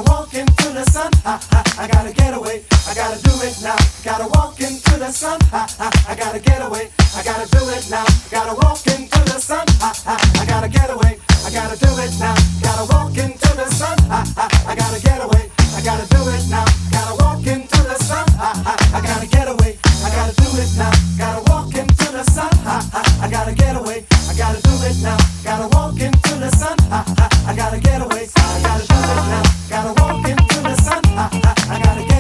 gotta walk into the sun. I gotta get away. I gotta do it now. Gotta walk into the sun. I gotta get away. I gotta do it now. Gotta walk into the sun. I gotta get away. I gotta do it now. Gotta walk into the sun. I gotta get away. I gotta do it now. Gotta walk into the sun. I gotta get away. I gotta do it now. Gotta walk into the sun. I gotta get away. I gotta do it now. Gotta walk into the sun. I gotta get away. I gotta do it now. Gotta walk into the sun. I gotta get